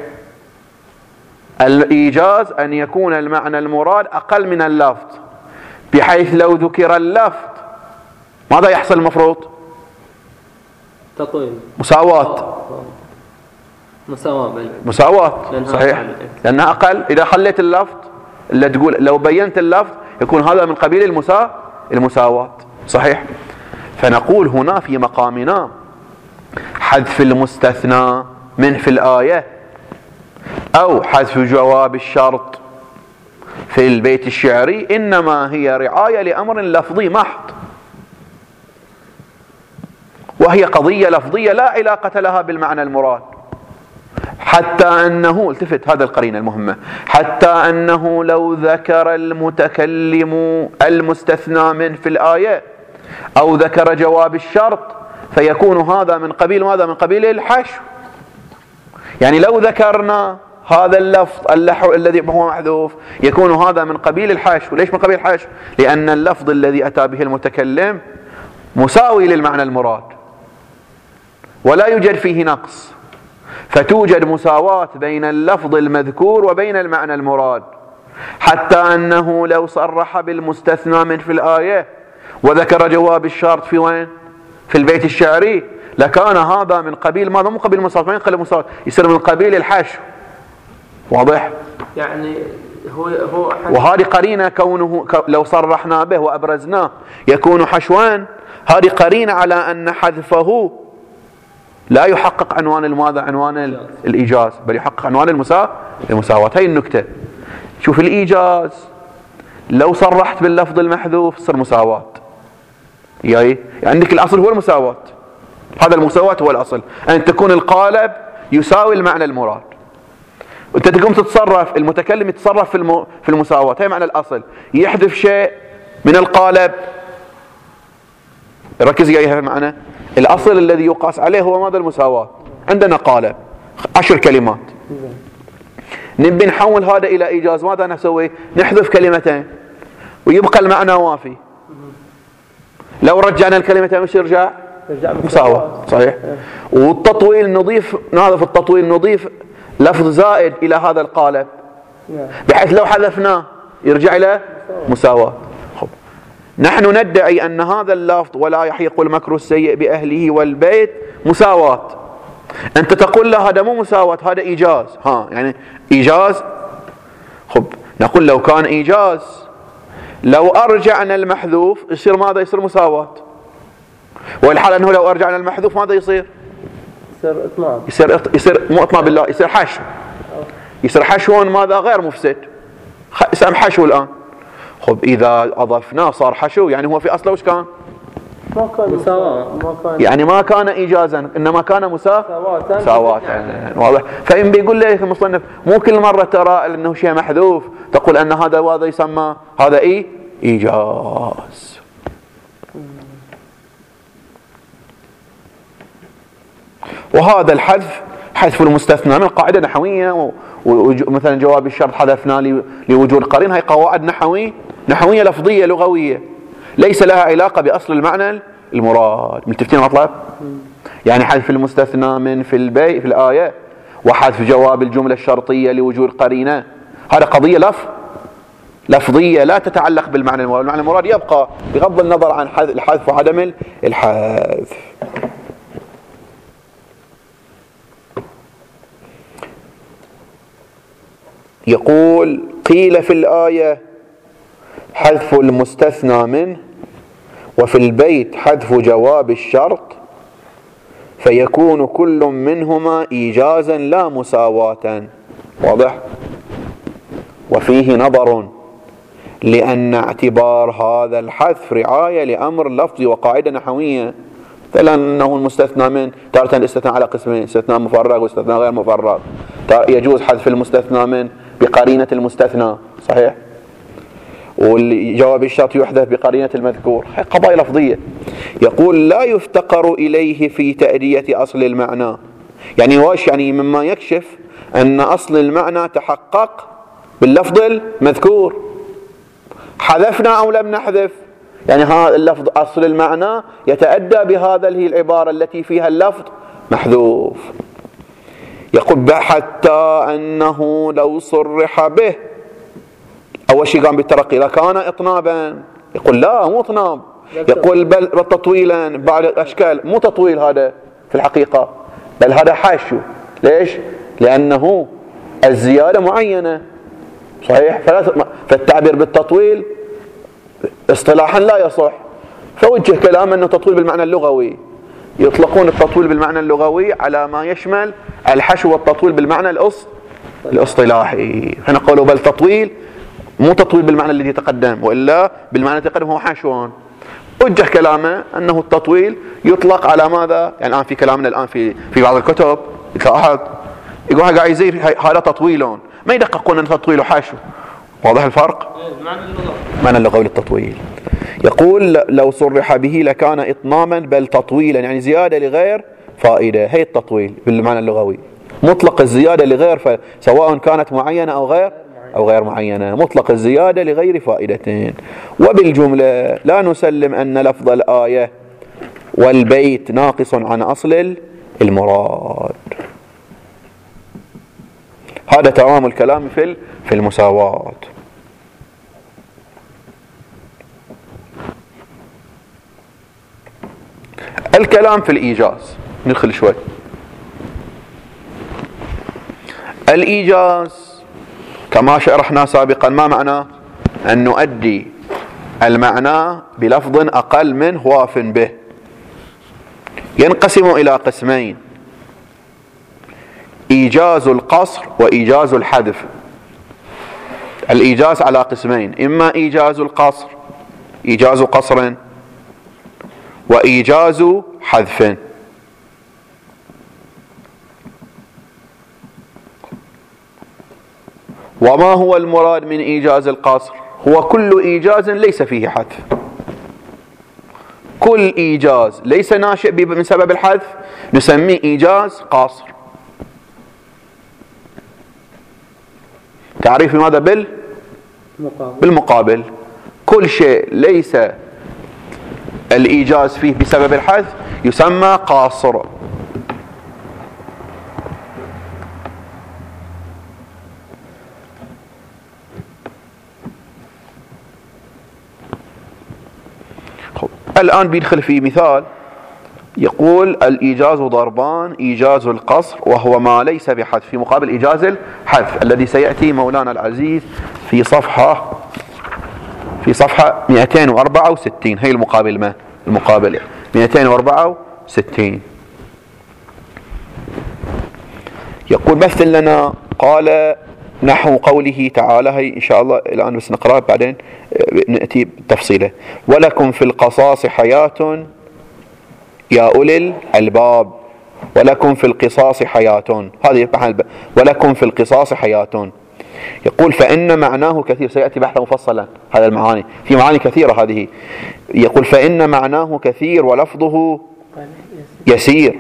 الإيجاز أن يكون المعنى المراد أقل من اللفظ، بحيث لو ذكر اللفظ ماذا يحصل المفروض؟ تطويل، مساواة، مساواة مساواة. صحيح، لأنها أقل. إذا خليت اللفظ اللي تقول لو بينت اللفظ يكون هذا من قبيل المسا المساواة. صحيح. فنقول هنا في مقامنا حذف المستثنى من في الآية أو حذف جواب الشرط في البيت الشعري إنما هي رعاية لأمر لفظي محض، وهي قضية لفظية لا علاقة لها بالمعنى المراد. حتى أنه، التفت هذا القرينة المهمة، حتى أنه لو ذكر المتكلم المستثنى من في الآية أو ذكر جواب الشرط فيكون هذا من قبيل ماذا؟ من قبيل الحشو. يعني لو ذكرنا هذا اللفظ اللحو الذي هو محذوف يكون هذا من قبيل الحشو. ليش من قبيل الحشو؟ لأن اللفظ الذي أتى به المتكلم مساوي للمعنى المراد ولا يوجد فيه نقص، فتوجد مساواة بين اللفظ المذكور وبين المعنى المراد. حتى أنه لو صرح بالمستثنى من في الآية وذكر جواب الشرط في وين؟ في البيت الشعري لكان هذا من قبيل ماذا؟ من قبيل المساواة. ما ينقل المساواة، يصير من قبيل الحشو. واضح؟ يعني هو هو وهذه قرينة كونه لو صرحنا به وأبرزناه يكون حشوان، هذه قرينة على أن حذفه لا يحقق عنوان الماذا؟ عنوان الإيجاز، بل يحقق عنوان المسا... المساواة. هاي النكتة. شوف الإيجاز لو صرحت باللفظ المحذوف صار مساواة، يعني عندك الأصل هو المساواة، هذا المساواة هو الأصل، أن تكون القالب يساوي المعنى المراد. وانت تقوم تتصرف، المتكلم يتصرف في الم... في المساواة، هي معنى الأصل، يحذف شيء من القالب. ركز وياي معنا، الأصل الذي يقاس عليه هو ماذا؟ المساواة. عندنا قالب عشر كلمات، نبي نحول هذا إلى إيجاز، ماذا نسوي؟ نحذف كلمتين ويبقى المعنى وافي. لو رجعنا الكلمتين وش يرجع؟ مساواة. صحيح. والتطويل نضيف، نعرف التطويل نضيف لفظ زائد إلى هذا القالب بحيث لو حذفناه يرجع إلى مساواة. خب. نحن ندعي أن هذا اللفظ ولا يحيق المكر السيء بأهله والبيت مساواة. أنت تقول له هذا مو مساواة، هذا إيجاز. ها يعني إيجاز. خب نقول لو كان إيجاز لو أرجعنا المحذوف يصير ماذا؟ يصير مساواة. والحال أنه لو أرجعنا المحذوف ماذا يصير؟ يصير إطناب. يصير يصير مو إطناب بالله، يصير حشو. يصير حشو ماذا؟ غير مفسد. اسم حشو الآن. خب إذا أضفناه صار حشو، يعني هو في أصله وش كان؟ ما كان مساواة. يعني ما كان إيجازا إنما كان مساواة. مساواة يعني. واضح. فإن بيقول لك المصنف مو كل مرة ترى أنه شيء محذوف تقول أن هذا وهذا يسمى هذا إيه؟ إيجاز. وهذا الحذف حذف المستثنى من قاعدة نحوية، ومثلا جواب الشرط حذفنا لوجود قرين. هاي قواعد نحوية نحوية لفظية لغوية ليس لها علاقة بأصل المعنى المراد. ملتفتين مطلب؟ يعني حذف المستثنى من في البيت في الآية وحذف جواب الجملة الشرطية لوجود قرينة، هذا قضية لفظ لفظية لا تتعلق بالمعنى المراد. المعنى المراد يبقى بغض النظر عن الحذف وعدم الحذف. يقول قيل في الآية حذف المستثنى منه وفي البيت حذف جواب الشرط فيكون كل منهما إيجازا لا مساواة. واضح؟ وفيه نظر لأن اعتبار هذا الحذف رعاية لأمر لفظي وقاعدة نحوية. فلأنه المستثنى من تارة الاستثناء على قسمين، استثناء مفرغ واستثناء غير مفرغ. يجوز حذف المستثنى من بقرينة المستثنى. صحيح. والجواب الشرط يحذف بقرينة المذكور. هي قضايا لفظية. يقول لا يفتقر إليه في تأدية أصل المعنى. يعني واش؟ يعني مما يكشف أن أصل المعنى تحقق باللفظ المذكور. حذفنا أو لم نحذف يعني هذا اللفظ أصل المعنى يتأدى بهذا هي العبارة التي فيها اللفظ محذوف. يقول حتى أنه لو صرح به، أول شيء قام بالترقي لكان إطنابا. يقول لا مو إطناب، يقول بل تطويلا بعض الأشكال. مو تطويل هذا في الحقيقة، بل هذا حاشو. ليش؟ لأنه الزيادة معينة. صحيح. فالتعبير بالتطويل اصطلاحا لا يصح. فوجه كلام أنه تطويل بالمعنى اللغوي. يطلقون التطويل بالمعنى اللغوي على ما يشمل الحشو والتطويل بالمعنى الاصطلاحي. هنا قالوا بل تطويل، مو تطويل بالمعنى الذي تقدم، وإلا بالمعنى الذي تقدم هو حشوان. وجه كلامه أنه التطويل يطلق على ماذا؟ يعني الآن في كلامنا الآن في في بعض الكتب أحد يقول هذا قاعد يزيد هذا تطويلون، ما يدققون أن تطويل حشو. واضح الفرق؟ معنى اللغوي للتطويل. يقول لو صرح به لكان إطناما بل تطويلا، يعني زيادة لغير فائدة. هي التطويل بالمعنى اللغوي، مطلق الزيادة لغير، سواء كانت معينة أو غير أو غير معينة، مطلق الزيادة لغير فائدتين. وبالجملة لا نسلم أن لفظ الآية والبيت ناقص عن أصل المراد. هذا تمام الكلام في في المساواة. الكلام في الإيجاز ندخل شوي. الإيجاز كما شرحنا سابقا ما معناه؟ أن نؤدي المعنى بلفظ أقل منه واف به. ينقسم إلى قسمين: إيجاز القصر وإيجاز الحذف. الإيجاز على قسمين: إما إيجاز القصر، إيجاز قصر، وإيجاز حذف. وما هو المراد من إيجاز القصر؟ هو كل إيجاز ليس فيه حذف. كل إيجاز ليس ناشئ من سبب الحذف نسميه إيجاز قصر. تعريف ماذا؟ بال بالمقابل. كل شيء ليس الإيجاز فيه بسبب الحذف يسمى قاصر. الآن بيدخل في مثال يقول الإيجاز ضربان: إيجاز القصر وهو ما ليس بحذف في مقابل إيجاز الحذف، الذي سيأتي مولانا العزيز في صفحة في صفحة مئتين وأربعة وستين. هي المقابل ما المقابل مئتين وأربعة وستين. يقول: مثل لنا. قال: نحو قوله تعالى. هي إن شاء الله الآن بس نقرأ بعدين نأتي بتفصيله. ولكم في القصاص حياة يا أولي الألباب. ولكم في القصاص حياة، هذه ولكم في القصاص حياة. يقول: فإن معناه كثير. سيأتي بحثا مفصلا هذا المعاني، في معاني كثيرة هذه. يقول: فإن معناه كثير ولفظه يسير.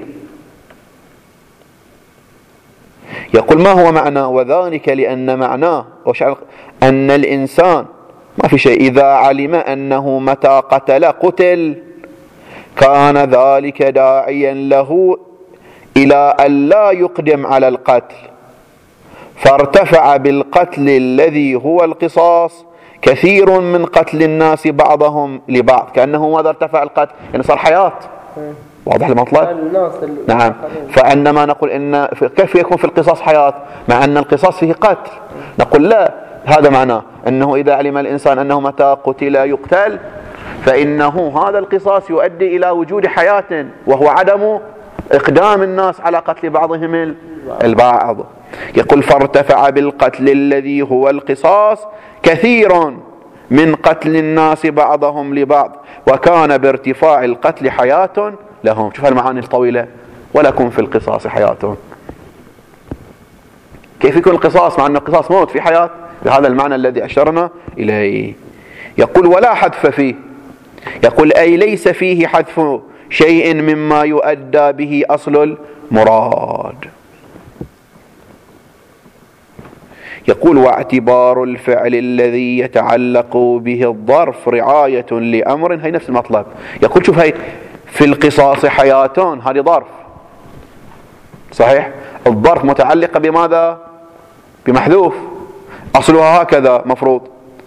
يقول: ما هو معنى؟ وذلك لأن معناه أن الإنسان ما في شيء إذا علم أنه متى قتل قتل كان ذلك داعيا له إلى أن لا يقدم على القتل، فارتفع بالقتل الذي هو القصاص كثير من قتل الناس بعضهم لبعض. كأنه ماذا ارتفع القتل؟ يعني صار حياة. واضح المطلب؟ نعم. فعندما نقول إن كيف يكون في القصاص حياة مع أن القصاص فيه قتل؟ نقول لا، هذا معناه أنه إذا علم الإنسان أنه متى قتل يقتل فإنه هذا القصاص يؤدي إلى وجود حياة، وهو عدم إقدام الناس على قتل بعضهم البعض. يقول: فارتفع بالقتل الذي هو القصاص كثير من قتل الناس بعضهم لبعض، وكان بارتفاع القتل حياة لهم. شوف المعاني الطويلة. ولكم في القصاص حياة. كيف يكون القصاص مع أن القصاص موت في حياة؟ بهذا المعنى الذي أشرنا إليه. يقول: ولا حذف فيه. يقول: أي ليس فيه حذف شيء مما يؤدى به أصل المراد. يقول: واعتبار الفعل الذي يتعلق به الظرف رعاية لأمر. هي نفس المطلب. يقول: شوف، هي في القصاص حياة، هذه ظرف صحيح. الظرف متعلقة بماذا؟ بمحذوف، أصلها هكذا مفروض.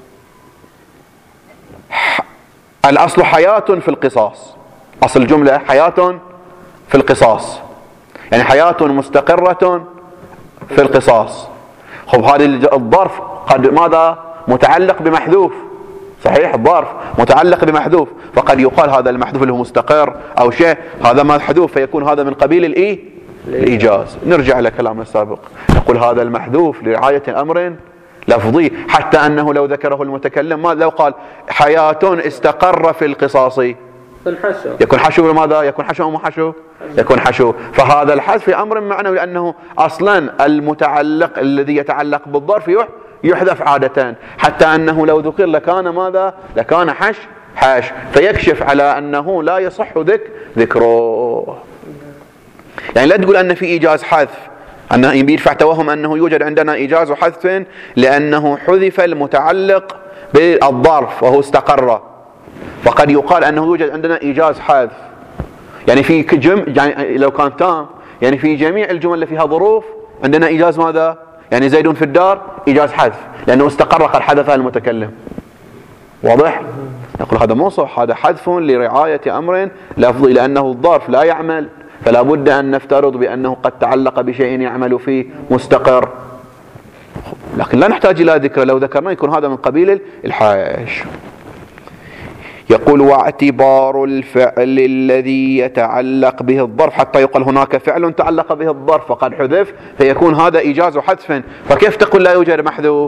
الأصل حياة في القصاص، أصل الجملة حياة في القصاص، يعني حياة مستقرة في القصاص. خب هذا الظرف قد ماذا؟ متعلق بمحذوف صحيح. الظرف متعلق بمحذوف، فقد يقال هذا المحذوف اللي هو مستقر أو شيء هذا محذوف، فيكون هذا من قبيل الإيه؟ الإيجاز. نرجع إلى كلامنا السابق، نقول هذا المحذوف لرعاية أمر لفظي، حتى أنه لو ذكره المتكلم ما لو قال حياة استقر في القصاص يكون حشو. ماذا يكون حشو أو مو حشو؟ يكون حشو. فهذا الحذف في أمر معنوي، لأنه أصلا المتعلق الذي يتعلق بالظرف يحذف عادة، حتى أنه لو ذكر لكان ماذا؟ لكان حش حاش، فيكشف على أنه لا يصح ذك ذكره. يعني لا تقول أن في إيجاز حذف، أنه يدفع توهم أنه يوجد عندنا إيجاز حذف لأنه حذف المتعلق بالظرف وهو استقر. وقد يقال أنه يوجد عندنا إيجاز حذف، يعني في جم يعني لو كان تام، يعني في جميع الجمل اللي فيها ظروف عندنا إيجاز ماذا؟ يعني زيد في الدار إيجاز حذف، لأنه استقر قد حدث المتكلم. واضح؟ نقول هذا مو صح، هذا حذف لرعاية أمر لفظي، لأنه الظرف لا يعمل، فلا بد أن نفترض بأنه قد تعلق بشيء يعمل فيه مستقر، لكن لا نحتاج إلى ذكر. لو ذكرنا يكون هذا من قبيل الحاش. يقول: واعتبار الفعل الذي يتعلق به الظرف، حتى يقال هناك فعل تعلق به الظرف فقد حذف، فيكون هذا إيجاز حذف. فكيف تقول لا يوجد محذوف؟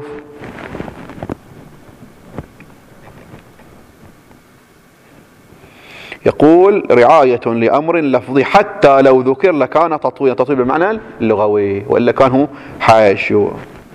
يقول: رعاية لأمر لفظي، حتى لو ذكر لكان تطويلا. تطويل بالمعنى اللغوي، وإلا كان هو حاشو.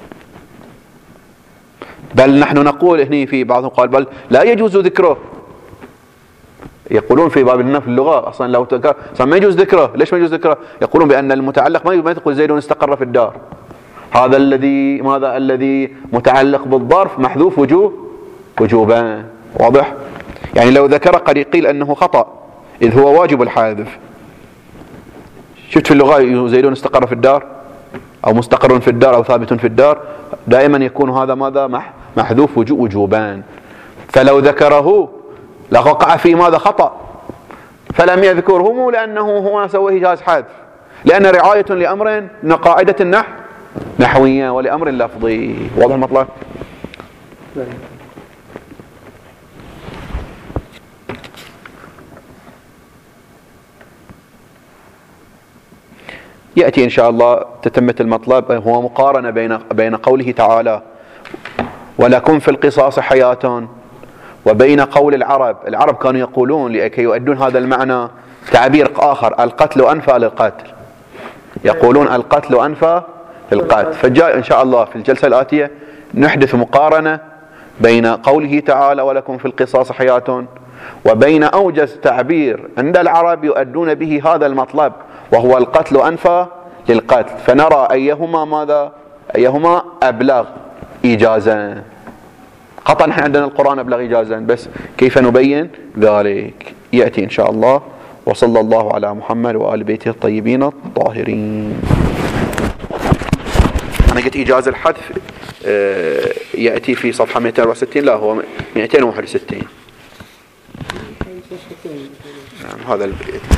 بل نحن نقول هنا في بعضهم قال بل لا يجوز ذكره. يقولون في باب النفي اللغة أصلا لو تذكر أصلا ما يجوز ذكره. ليش ما يجوز ذكره؟ يقولون بأن المتعلق ما تقول زيد استقر في الدار، هذا الذي ماذا؟ الذي متعلق بالظرف محذوف وجوب وجوبان. واضح؟ يعني لو ذكر قد يقيل أنه خطأ إذ هو واجب الحذف. شفت في اللغة زيد استقر في الدار أو مستقر في الدار أو ثابت في الدار، دائما يكون هذا ماذا محذوف وجوبان. فلو ذكره لوقع فيه ماذا خطأ، فلم يذكره مو لأنه هو سوى إيجاز حذف، لأن رعاية لأمر من قاعدة النحو نحوية ولأمر لفظي. واضح المطلب؟ يأتي إن شاء الله تتمة المطلب، هو مقارنة بين بين قوله تعالى ولكم في القصاص حياة، وبين قول العرب. العرب كانوا يقولون لكي يؤدون هذا المعنى تعبير آخر: القتل أنفى للقتل، يقولون القتل أنفى للقتل. فجاء إن شاء الله في الجلسة الآتية نحدث مقارنة بين قوله تعالى ولكم في القصاص حياة وبين أوجز تعبير عند العرب يؤدون به هذا المطلب، وهو القتل أنفى للقتل، فنرى أيهما ماذا أيهما أبلغ إيجازا. قطعا نحن عندنا القرآن أبلغ إيجازا، بس كيف نبين ذلك يأتي إن شاء الله. وصلى الله على محمد وآل بيته الطيبين الطاهرين. أنا قلت إيجاز الحذف يأتي في صفحة مئتين وستين، لا هو مئتين وواحد وستين. هذا البيت.